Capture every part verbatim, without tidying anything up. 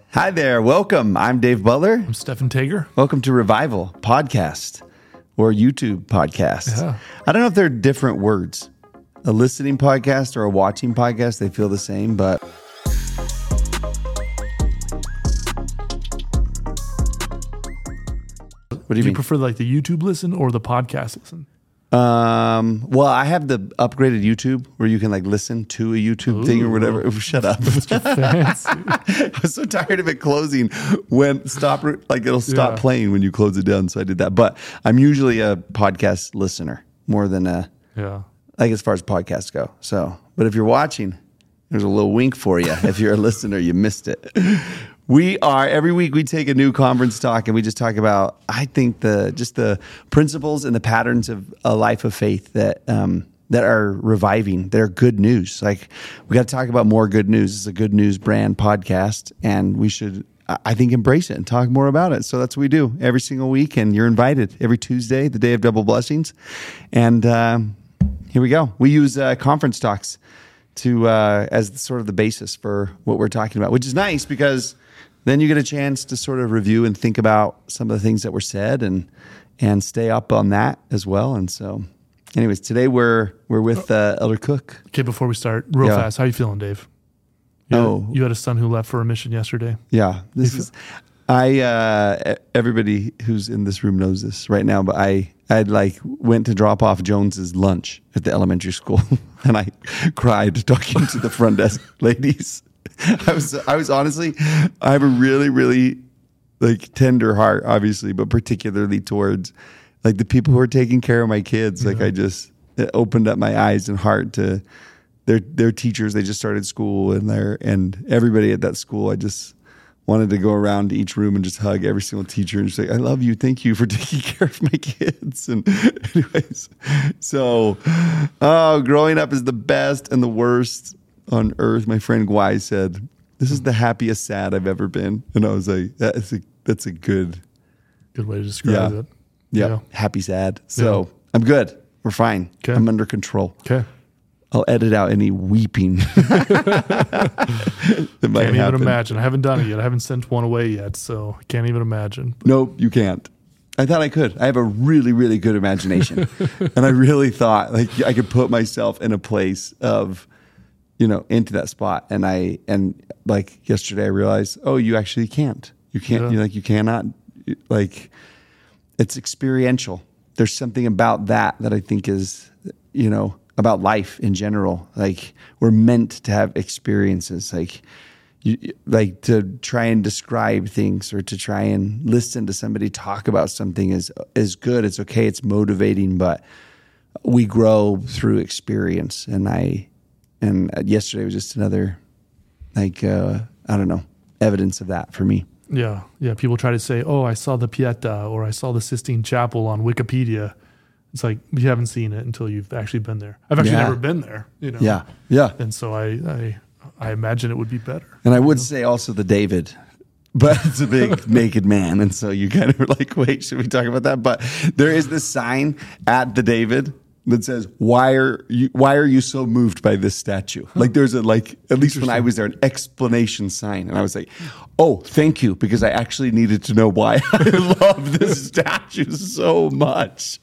Hi there. Welcome. I'm Dave Butler. I'm Stephen Tager. Welcome to Revival Podcast or YouTube Podcast. Yeah. I don't know if they're different words. A listening podcast or a watching podcast, they feel the same, but what do you, Do you mean? prefer like the YouTube listen or the podcast listen? Um, well, I have the upgraded YouTube where you can like listen to a YouTube thing or whatever. Oh, shut up. Fancy. I was so tired of it closing when stop, like it'll stop Yeah. playing when you close it down. So I did that, but I'm usually a podcast listener more than a, Yeah. like as far as podcasts go. So, but if you're watching, there's a little wink for you. If you're a listener, you missed it. We are, every week we take a new conference talk and we just talk about, I think the, just the principles and the patterns of a life of faith that, um, that are reviving. They're good news. Like we got to talk about more good news. It's a good news brand podcast and we should, I think, embrace it and talk more about it. So that's what we do every single week. And you're invited every Tuesday, the day of double blessings. And, um, here we go. We use uh, conference talks to uh, as sort of the basis for what we're talking about, which is nice because then you get a chance to sort of review and think about some of the things that were said and and stay up on that as well. And so, anyways, today we're we're with uh, Elder Cook. Okay, before we start, real Yeah. fast, how you feeling, Dave? You had, Oh. you had a son who left for a mission yesterday. Yeah, this is. I uh, everybody who's in this room knows this right now, but I I like went to drop off Jones's lunch at the elementary school, and I cried talking to the front desk ladies. I was I was honestly, I have a really really like tender heart, obviously, but particularly towards like the people who are taking care of my kids. Like Yeah. I just it opened up my eyes and heart to their their teachers. They just started school, and their and everybody at that school. I just wanted to go around to each room and just hug every single teacher and just say, I love you. Thank you for taking care of my kids. And anyways, so, oh, growing up is the best and the worst on earth. My friend Gwai said, this is the happiest sad I've ever been. And I was like, that's a, that's a good, Good way to describe Yeah. it. yeah, Yeah. happy sad. So Yeah. I'm good. We're fine. Okay. I'm under control. Okay. I'll edit out any weeping. that might Can't even happen. imagine. I haven't done it yet. I haven't sent one away yet, so I can't even imagine. Nope, you can't. I thought I could. I have a really, really good imagination. And I really thought like I could put myself in a place of, you know, into that spot. And I, and like yesterday I realized, oh, you actually can't. You can't, Yeah. you like, you cannot, like, it's experiential. There's something about that that I think is, you know, about life in general. Like we're meant to have experiences, like you, like to try and describe things or to try and listen to somebody talk about something is is good. It's okay. It's motivating, but we grow through experience. And I, and yesterday was just another, like uh, I don't know, evidence of that for me. Yeah. Yeah. People try to say, oh, I saw the Pieta or I saw the Sistine Chapel on Wikipedia. It's like you haven't seen it until you've actually been there. I've actually Yeah. never been there, you know. Yeah, yeah. And so I, I, I imagine it would be better. And I would say also the David, but it's a big naked man. And so you kind of are like, wait, should we talk about that? But there is this sign at the David that says, why are you, why are you so moved by this statue? Like there's a, like, at least when I was there, an explanation sign. And I was like, oh, thank you. Because I actually needed to know why I love this statue so much.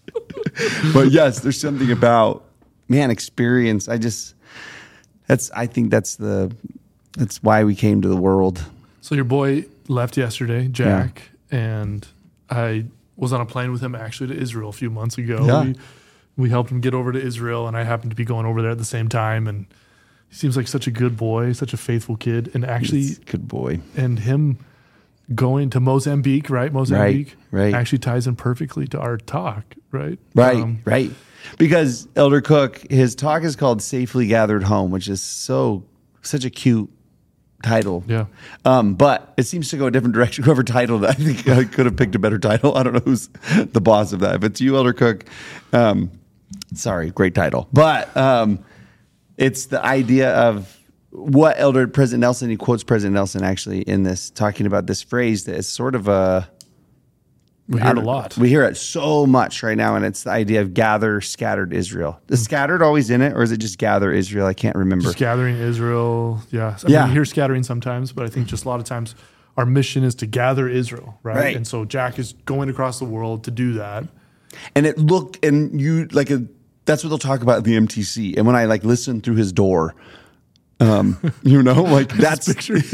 But yes, there's something about, man, experience. I just, that's, I think that's the, that's why we came to the world. So your boy left yesterday, Jack, and I was on a plane with him actually to Israel a few months ago. Yeah. We, we helped him get over to Israel, and I happened to be going over there at the same time. And he seems like such a good boy, such a faithful kid, and actually, He's a good boy. and him going to Mozambique, right? Mozambique, right. actually ties in perfectly to our talk, right? Right, Um, right. Because Elder Cook, his talk is called Safely Gathered Home, which is so, such a cute title. Yeah. Um, but it seems to go a different direction. Whoever titled it, I think I could have picked a better title. I don't know who's the boss of that. If it's you, Elder Cook, um, sorry, great title. But um, it's the idea of what Elder President Nelson, he quotes President Nelson actually in this, talking about this phrase that is sort of a, We I hear it a don't- lot. We hear it so much right now, and it's the idea of gather scattered Israel. Is scattered always in it, or is it just gather Israel? I can't remember. Just gathering Israel. Yeah. I Yeah. mean, you hear scattering sometimes, but I think just a lot of times our mission is to gather Israel, right? Right. And so Jack is going across the world to do that. And it looked, and you like a, that's what they'll talk about at the M T C. And when I like listened through his door, um, you know, like that's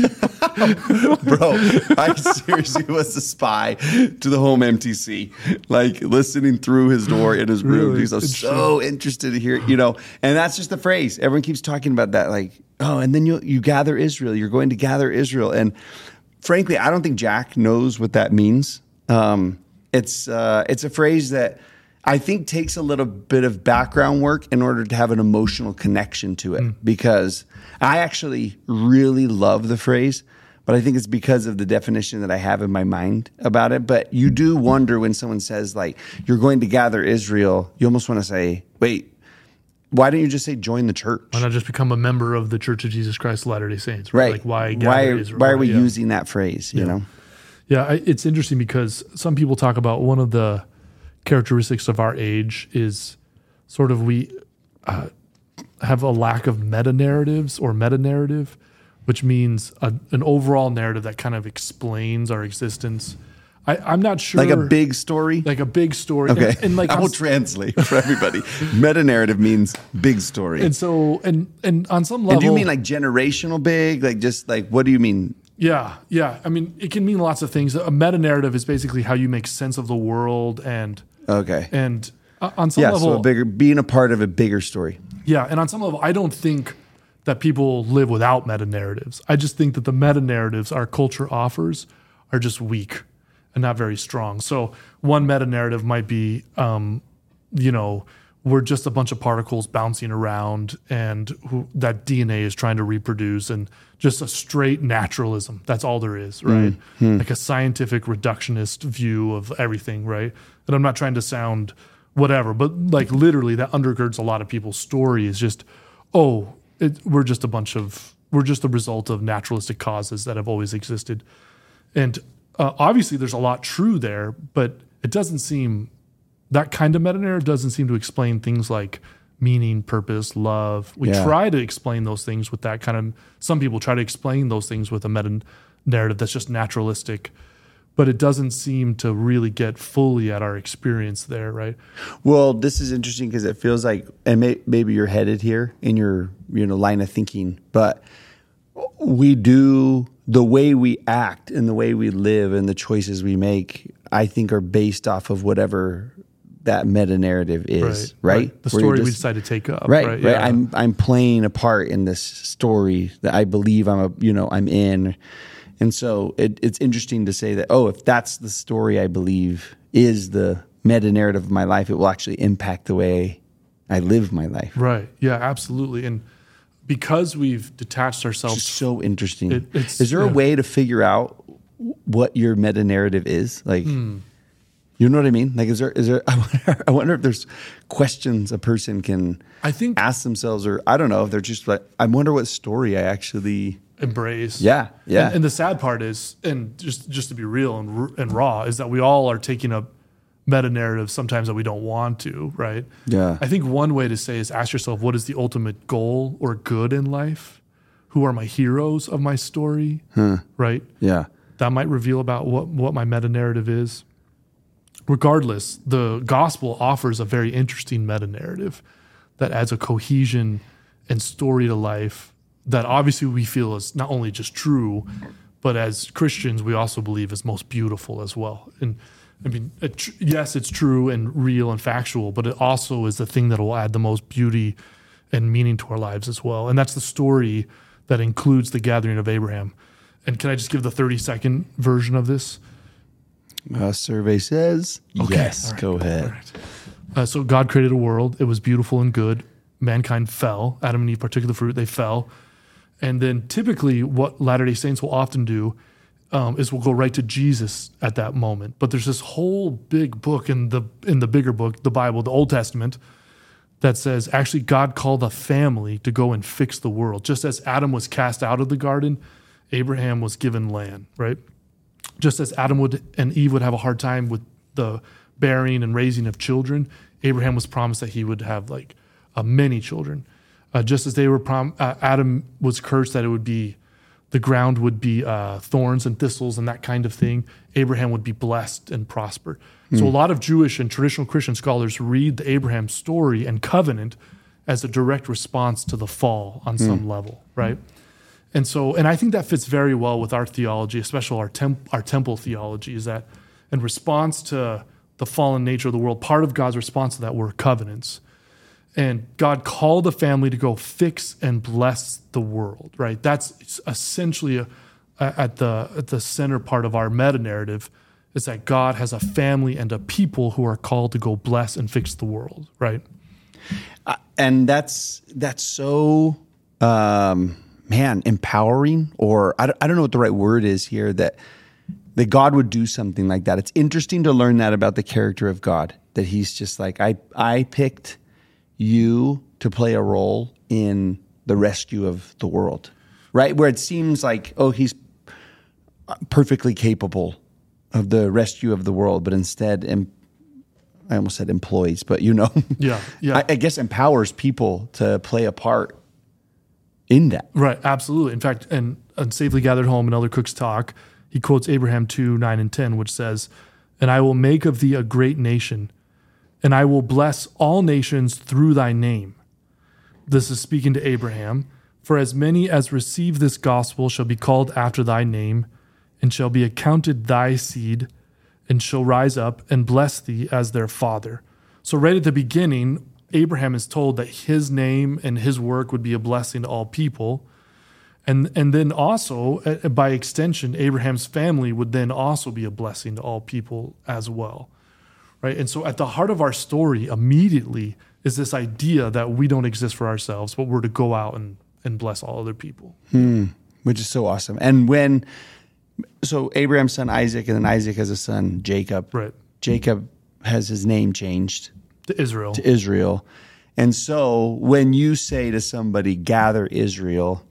bro, I seriously was a spy to the home M T C, like listening through his door in his room. Really? He's so, so interested to hear, you know, and that's just the phrase. Everyone keeps talking about that. Like, oh, and then you, you gather Israel, you're going to gather Israel. And frankly, I don't think Jack knows what that means. Um, it's, uh, it's a phrase that I think takes a little bit of background work in order to have an emotional connection to it, mm. because I actually really love the phrase, but I think it's because of the definition that I have in my mind about it. But you do wonder when someone says, like, you're going to gather Israel, you almost want to say, wait, why don't you just say join the church? Why not just become a member of the Church of Jesus Christ of Latter-day Saints? Right. Right. Like why gather why, Israel? why are we yeah. using that phrase, you yeah. know? Yeah, I, it's interesting because some people talk about one of the characteristics of our age is sort of we uh, have a lack of meta narratives or meta narrative, which means a, an overall narrative that kind of explains our existence. I, I'm not sure. Like a big story? Like a big story. Okay. And, and like I will translate for everybody. Meta narrative means big story. And so, and, and on some level. And do you mean like generational big? Like just like, what do you mean? Yeah, yeah. I mean, it can mean lots of things. A meta narrative is basically how you make sense of the world and okay, and uh, on some yeah, level, so a bigger being a part of a bigger story. Yeah, and on some level, I don't think that people live without meta narratives. I just think that the meta narratives our culture offers are just weak and not very strong. So one meta narrative might be, um, you know, we're just a bunch of particles bouncing around and who, that D N A is trying to reproduce and just a straight naturalism. That's all there is, right? Mm-hmm. Like a scientific reductionist view of everything, right? And I'm not trying to sound whatever, but like literally that undergirds a lot of people's story is just, oh, it, we're just a bunch of, we're just a result of naturalistic causes that have always existed. And uh, obviously there's a lot true there, but it doesn't seem... that kind of meta-narrative doesn't seem to explain things like meaning, purpose, love. We yeah. try to explain those things with that kind of... Some people try to explain those things with a meta-narrative that's just naturalistic, but it doesn't seem to really get fully at our experience there, right? Well, this is interesting because it feels like, and may, maybe you're headed here in your you know line of thinking, but we do... the way we act and the way we live and the choices we make, I think, are based off of whatever that meta narrative is, right? right? right? The story just, we decide to take up, right? Right. right. Yeah. I'm I'm playing a part in this story that I believe I'm a you know I'm in, and so it, it's interesting to say that oh, if that's the story I believe is the meta narrative of my life, it will actually impact the way I live my life. Right. Yeah. Absolutely. And because we've detached ourselves, it's so interesting. It, it's, is there yeah. a way to figure out what your meta narrative is? Like, mm. you know what I mean? Like, is there, is there, I wonder, I wonder if there's questions a person can I think ask themselves, or I don't know if they're just like, I wonder what story I actually embrace. Yeah. Yeah. And, and the sad part is, and just, just to be real and, and raw, is that we all are taking up meta narrative sometimes that we don't want to, right? Yeah. I think one way to say is ask yourself, what is the ultimate goal or good in life? Who are my heroes of my story? Huh. Right? Yeah. That might reveal about what, what my meta narrative is. Regardless, the gospel offers a very interesting meta narrative that adds a cohesion and story to life that obviously we feel is not only just true, but as Christians, we also believe is most beautiful as well. And I mean, it, yes, it's true and real and factual, but it also is the thing that will add the most beauty and meaning to our lives as well. And that's the story that includes the gathering of Abraham. And can I just give the thirty second version of this? Uh, survey says okay. yes. Right. Go ahead. Right. Uh, so God created a world. It was beautiful and good. Mankind fell. Adam and Eve partook of the fruit. They fell. And then typically what Latter-day Saints will often do Um, is we'll go right to Jesus at that moment. But there's this whole big book in the in the bigger book, the Bible, the Old Testament, that says actually God called a family to go and fix the world. Just as Adam was cast out of the garden, Abraham was given land, right? Just as Adam would and Eve would have a hard time with the bearing and raising of children, Abraham was promised that he would have like uh, many children. Uh, just as they were prom- uh, Adam was cursed that it would be the ground would be uh, thorns and thistles and that kind of thing. Abraham would be blessed and prosper. Mm. So a lot of Jewish and traditional Christian scholars read the Abraham story and covenant as a direct response to the fall on mm. some level, right? And so, and I think that fits very well with our theology, especially our temp, our temple theology, is that in response to the fallen nature of the world, part of God's response to that were covenants. And God called the family to go fix and bless the world, right? That's essentially a, a, at the at the center part of our meta-narrative, is that God has a family and a people who are called to go bless and fix the world, right? Uh, and that's that's so, um, man, empowering, or I don't, I don't know what the right word is here, that that God would do something like that. It's interesting to learn that about the character of God, that he's just like, I I picked you to play a role in the rescue of the world, right? Where it seems like, oh, he's perfectly capable of the rescue of the world, but instead, em- I almost said employs, but you know, yeah, yeah. I, I guess empowers people to play a part in that. Right, absolutely. In fact, and, and Safely Gathered Home and Elder Cook's talk, he quotes Abraham two, nine and ten, which says, "And I will make of thee a great nation, and I will bless all nations through thy name." This is speaking to Abraham. "For as many as receive this gospel shall be called after thy name, and shall be accounted thy seed, and shall rise up and bless thee as their father." So right at the beginning, Abraham is told that his name and his work would be a blessing to all people. And and then also, uh, by extension, Abraham's family would then also be a blessing to all people as well. Right? And so at the heart of our story immediately is this idea that we don't exist for ourselves, but we're to go out and, and bless all other people. Hmm. Which is so awesome. And when, so Abraham's son Isaac, and then Isaac has a son Jacob. Right. Jacob has his name changed To Israel. to Israel. And so when you say to somebody, gather Israel,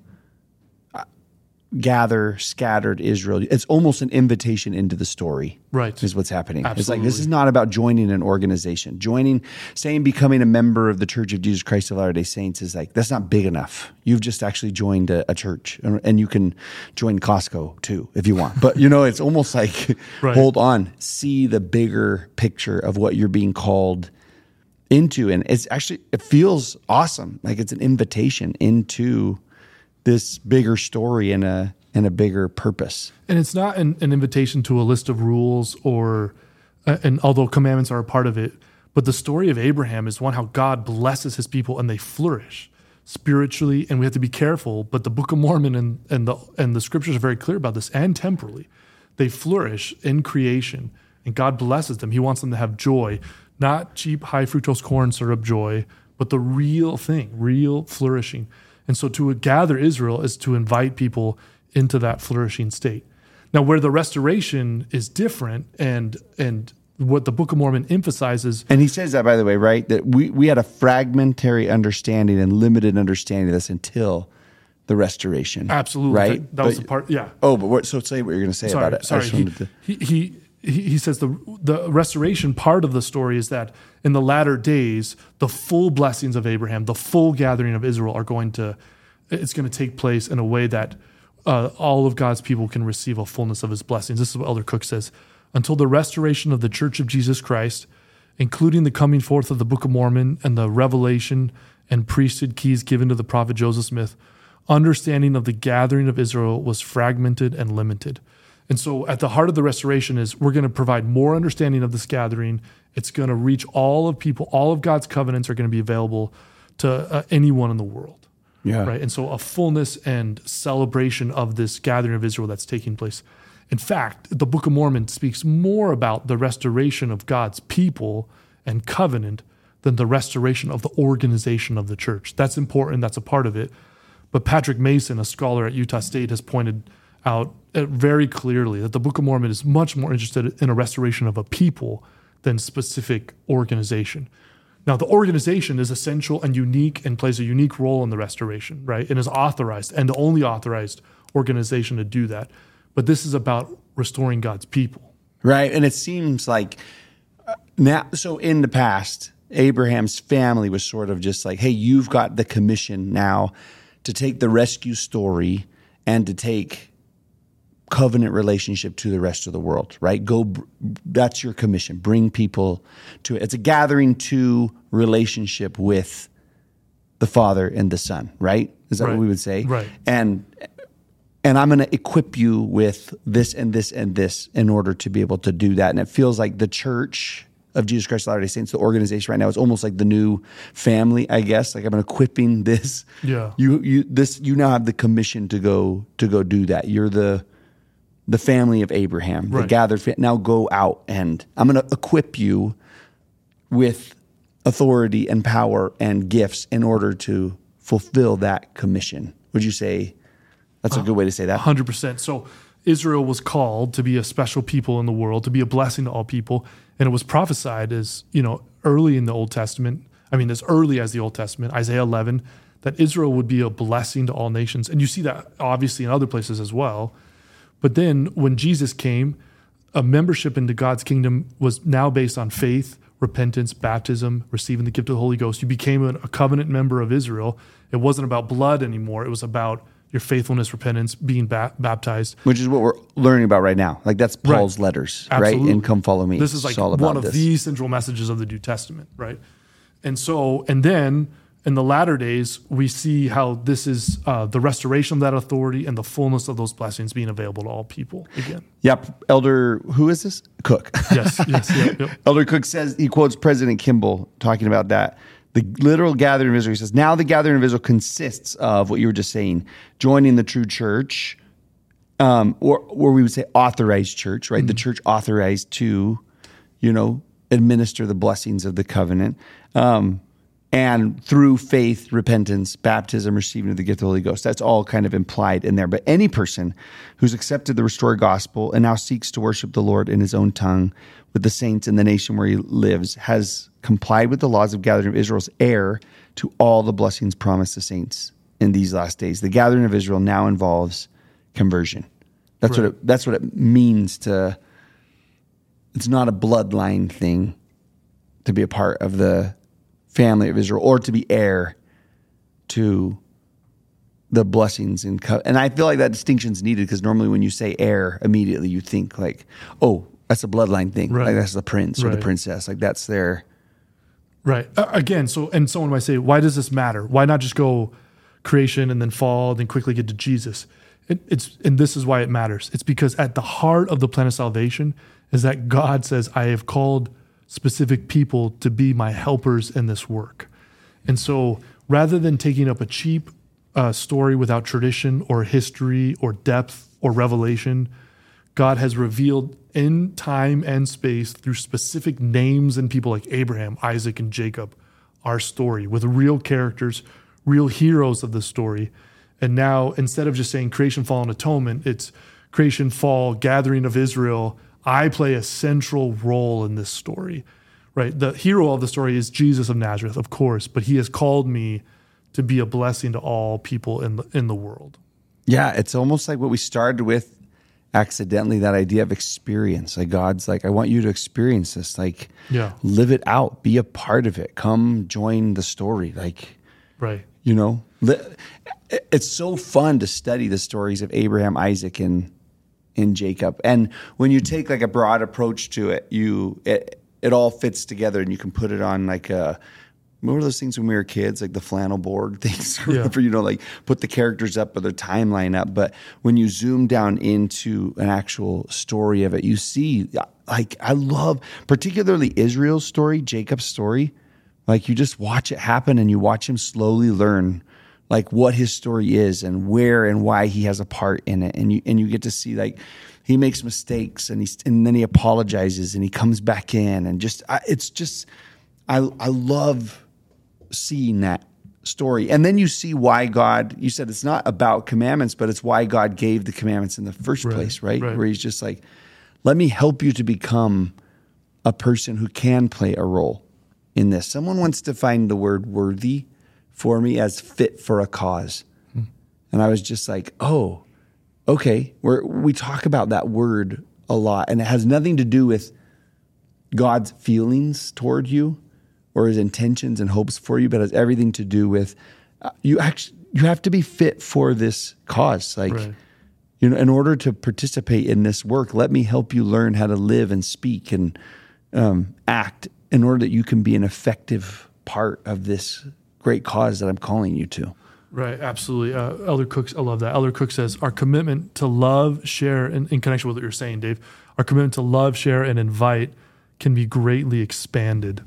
gather scattered Israel, it's almost an invitation into the story. Right. Is what's happening. Absolutely. It's like, this is not about joining an organization. Joining, saying becoming a member of the Church of Jesus Christ of Latter-day Saints is like, that's not big enough. You've just actually joined a, a church, and, and you can join Costco too if you want. But you know, it's almost like, Right. hold on, see the bigger picture of what you're being called into. And it's actually, it feels awesome. Like it's an invitation into this bigger story and a and a bigger purpose. And it's not an, an invitation to a list of rules or, uh, and although commandments are a part of it, but the story of Abraham is one how God blesses his people and they flourish spiritually, and we have to be careful. But the Book of Mormon and, and the and the scriptures are very clear about this, and temporally. They flourish in creation, and God blesses them. He wants them to have joy, not cheap high fructose corn syrup joy, but the real thing, real flourishing. And so to gather Israel is to invite people into that flourishing state. Now, where the restoration is different, and and what the Book of Mormon emphasizes. And he says that, by the way, right? That we, we had a fragmentary understanding and limited understanding of this until the restoration. Absolutely. Right? That, that was the part, yeah. Oh, but what, so say what you're going to say Sorry, about it. sorry. He, to... he, he, he, he says the, the restoration part of the story is that in the latter days, the full blessings of Abraham, the full gathering of Israel are going to, it's going to take place in a way that uh, all of God's people can receive a fullness of his blessings. This is what Elder Cook says. Until the restoration of the Church of Jesus Christ, including the coming forth of the Book of Mormon and the revelation and priesthood keys given to the prophet Joseph Smith, understanding of the gathering of Israel was fragmented and limited. And so at the heart of the restoration is we're going to provide more understanding of this gathering. It's going to reach all of people. All of God's covenants are going to be available to uh, anyone in the world. Yeah. Right. And so a fullness and celebration of this gathering of Israel that's taking place. In fact, the Book of Mormon speaks more about the restoration of God's people and covenant than the restoration of the organization of the church. That's important. That's a part of it. But Patrick Mason, a scholar at Utah State, has pointed out very clearly that the Book of Mormon is much more interested in a restoration of a people than specific organization. Now, the organization is essential and unique and plays a unique role in the restoration, right? And is authorized, and the only authorized organization to do that. But this is about restoring God's people. Right. And it seems like uh, now, so in the past, Abraham's family was sort of just like, hey, you've got the commission now to take the rescue story and to take covenant relationship to the rest of the world, right? Go, that's your commission. Bring people to it. It's a gathering to relationship with the Father and the Son, right? Is that Right. what we would say? Right. And and I'm going to equip you with this and this and this in order to be able to do that. And it feels like the Church of Jesus Christ of Latter-day Saints, the organization right now, is almost like the new family, I guess. Like I'm equipping this. Yeah. You you this you now have the commission to go to go do that. You're the the family of Abraham, the Right. gathered fa- now go out, and I'm going to equip you with authority and power and gifts in order to fulfill that commission. Would you say that's a good way to say that? one hundred percent. So Israel was called to be a special people in the world, to be a blessing to all people. And it was prophesied as, you know, early in the Old Testament, I mean, as early as the Old Testament, Isaiah eleven, that Israel would be a blessing to all nations. And you see that obviously in other places as well. But then when Jesus came, a membership into God's kingdom was now based on faith, repentance, baptism, receiving the gift of the Holy Ghost. You became a, a covenant member of Israel. It wasn't about blood anymore. It was about your faithfulness, repentance, being ba- baptized. Which is what we're learning about right now. Like that's Paul's Right. letters, Absolutely. right? And come follow me. This is like It's all about one of this. the central messages of the New Testament, right? And so, and then in the latter days, we see how this is uh, the restoration of that authority and the fullness of those blessings being available to all people again. Yep. Elder, who is this? Cook. Yes, yes, yep, yep. Elder Cook says, he quotes President Kimball talking about that. The literal gathering of Israel, he says, now the gathering of Israel consists of what you were just saying, joining the true church, um, or, or we would say authorized church, right? Mm-hmm. The church authorized to, you know, administer the blessings of the covenant. Um, and through faith, repentance, baptism, receiving of the gift of the Holy Ghost. That's all kind of implied in there. But any person who's accepted the restored gospel and now seeks to worship the Lord in his own tongue with the saints in the nation where he lives has complied with the laws of gathering of Israel's heir to all the blessings promised to saints in these last days. The gathering of Israel now involves conversion. That's Right. what it, that's what it means to. It's not a bloodline thing to be a part of the family of Israel or to be heir to the blessings and co- and I feel like that distinction is needed because normally when you say heir, immediately you think like, oh, that's a bloodline thing, Right. like that's the prince or Right. the princess, like that's their. Right. Uh, again, so, and someone might say, why does this matter? Why not just go creation and then fall, then quickly get to Jesus? It, it's, and this is why it matters. It's because at the heart of the plan of salvation is that God says, I have called specific people to be my helpers in this work. And so rather than taking up a cheap uh, story without tradition or history or depth or revelation, God has revealed in time and space through specific names and people like Abraham, Isaac, and Jacob, our story with real characters, real heroes of the story. And now instead of just saying creation, fall, and atonement, it's creation, fall, gathering of Israel. I play a central role in this story, right? The hero of the story is Jesus of Nazareth, of course, but he has called me to be a blessing to all people in the, in the world. Yeah, it's almost like what we started with accidentally, that idea of experience. Like God's like, I want you to experience this, like Yeah. live it out, be a part of it, come join the story. Like, Right. you know, li- it's so fun to study the stories of Abraham, Isaac, and in Jacob. And when you take like a broad approach to it, you it, it all fits together and you can put it on like a, what were those things when we were kids, like the flannel board things, or Yeah. whatever, you know, like put the characters up or their timeline up. But when you zoom down into an actual story of it, you see, like, I love particularly Israel's story, Jacob's story. Like you just watch it happen and you watch him slowly learn like what his story is and where and why he has a part in it. And you, and you get to see like he makes mistakes and he's, and then he apologizes and he comes back in and just, I, it's just, I, I love seeing that story. And then you see why God, you said it's not about commandments, but it's why God gave the commandments in the first Right, place, right? right. Where he's just like, let me help you to become a person who can play a role in this. Someone once defined the word worthy for me as fit for a cause. Hmm. And I was just like, oh, okay. We're, we talk about that word a lot, and it has nothing to do with God's feelings toward you or his intentions and hopes for you, but has everything to do with uh, you actually, you have to be fit for this cause. Like, Right. you know, in order to participate in this work, let me help you learn how to live and speak and um, act in order that you can be an effective part of this great cause that I'm calling you to. Right, absolutely. Uh, Elder Cook, I love that. Elder Cook says, our commitment to love, share, and in connection with what you're saying, Dave, our commitment to love, share, and invite can be greatly expanded.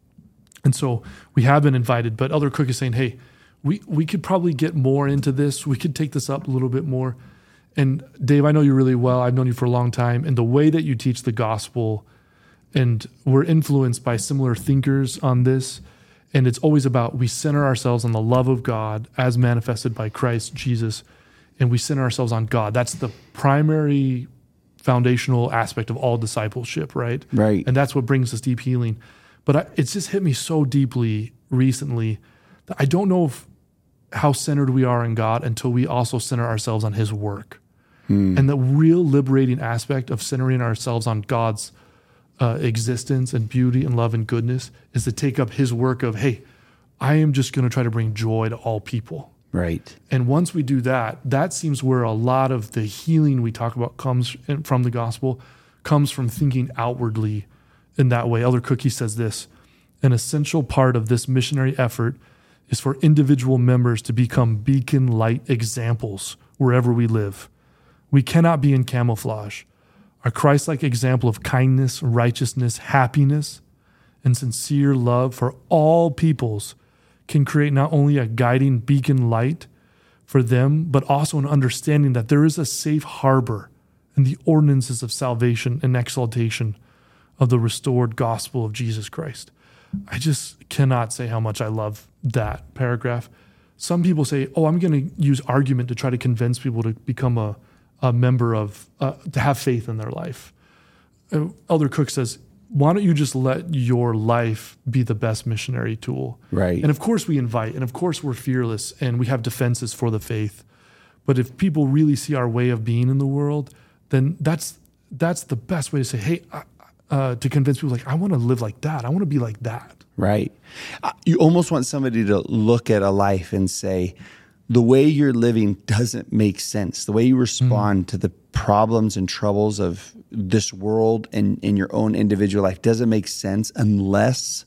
And so we have been invited, but Elder Cook is saying, hey, we, we could probably get more into this. We could take this up a little bit more. And Dave, I know you really well. I've known you for a long time. And the way that you teach the gospel, and we're influenced by similar thinkers on this. And it's always about we center ourselves on the love of God as manifested by Christ Jesus, and we center ourselves on God. That's the primary foundational aspect of all discipleship, right? Right. And that's what brings us deep healing. But I, it's just hit me so deeply recently that I don't know if, how centered we are in God until we also center ourselves on his work. Hmm. And the real liberating aspect of centering ourselves on God's Uh, existence and beauty and love and goodness is to take up his work of, hey, I am just going to try to bring joy to all people. Right. And once we do that, that seems where a lot of the healing we talk about comes in, from the gospel, comes from thinking outwardly in that way. Elder Cookie says this, an essential part of this missionary effort is for individual members to become beacon light examples wherever we live. We cannot be in camouflage. A Christ-like example of kindness, righteousness, happiness, and sincere love for all peoples can create not only a guiding beacon light for them, but also an understanding that there is a safe harbor in the ordinances of salvation and exaltation of the restored gospel of Jesus Christ. I just cannot say how much I love that paragraph. Some people say, oh, I'm going to use argument to try to convince people to become a a member of, uh, to have faith in their life. Uh, Elder Cook says, why don't you just let your life be the best missionary tool? Right. And of course we invite, and of course we're fearless, and we have defenses for the faith. But if people really see our way of being in the world, then that's that's the best way to say, hey, uh, uh, to convince people, like, I want to live like that. I want to be like that. Right. Uh, you almost want somebody to look at a life and say, the way you're living doesn't make sense. The way you respond mm. to the problems and troubles of this world and in your own individual life doesn't make sense unless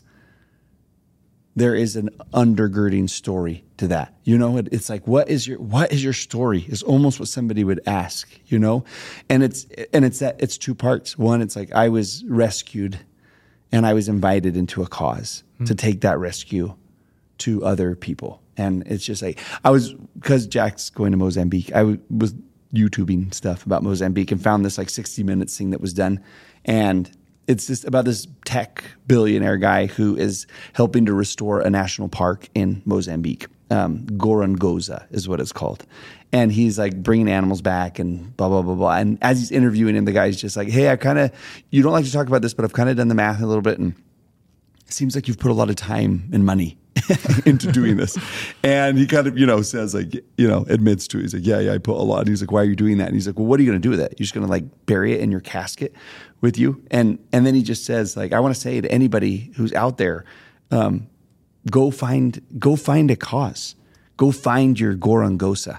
there is an undergirding story to that. You know, it, it's like, what is your what is your story? Is almost what somebody would ask, you know? And it's and it's that it's two parts. One, it's like I was rescued and I was invited into a cause mm. to take that rescue to other people. And it's just like, I was, because Jack's going to Mozambique, I w- was YouTubing stuff about Mozambique and found this like sixty minutes thing that was done. And it's just about this tech billionaire guy who is helping to restore a national park in Mozambique. Um, Gorongosa is what it's called. And he's like bringing animals back and blah, blah, blah, blah. And as he's interviewing him, the guy's just like, hey, I kind of, you don't like to talk about this, but I've kind of done the math a little bit. And it seems like you've put a lot of time and money into doing this. And he kind of, you know, says like, you know, admits to it. He's like, yeah, yeah, I put a lot. And he's like, why are you doing that? And he's like, well, what are you going to do with it? You're just going to like bury it in your casket with you? And and then he just says like, I want to say to anybody who's out there, um, go find, go find a cause. Go find your Gorongosa.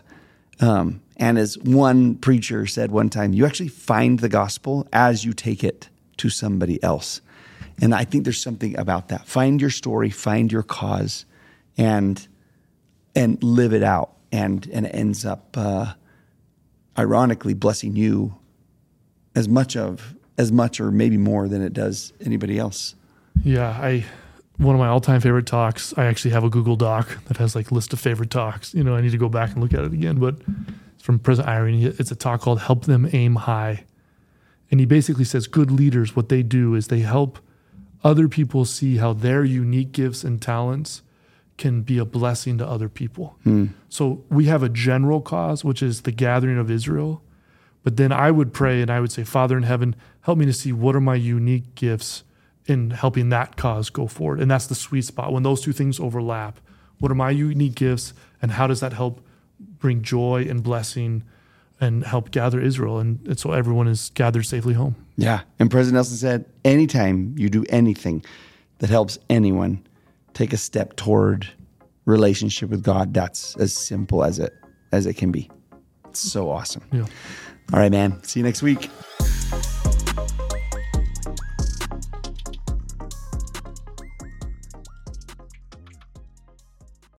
Um, and as one preacher said one time, you actually find the gospel as you take it to somebody else. And I think there's something about that. Find your story, find your cause, and and live it out. And, and it ends up, uh, ironically, blessing you as much of as much or maybe more than it does anybody else. Yeah, I one of my all-time favorite talks, I actually have a Google Doc that has like a list of favorite talks. You know, I need to go back and look at it again, but it's from President Eyring. It's a talk called Help Them Aim High. And he basically says good leaders, what they do is they help other people see how their unique gifts and talents can be a blessing to other people. Hmm. So we have a general cause, which is the gathering of Israel. But then I would pray and I would say, Father in heaven, help me to see what are my unique gifts in helping that cause go forward. And that's the sweet spot. When those two things overlap, what are my unique gifts and how does that help bring joy and blessing and help gather Israel, and, and so everyone is gathered safely home. Yeah, and President Nelson said, anytime you do anything that helps anyone take a step toward relationship with God. That's as simple as it as it can be. It's so awesome. Yeah. All right, man. See you next week.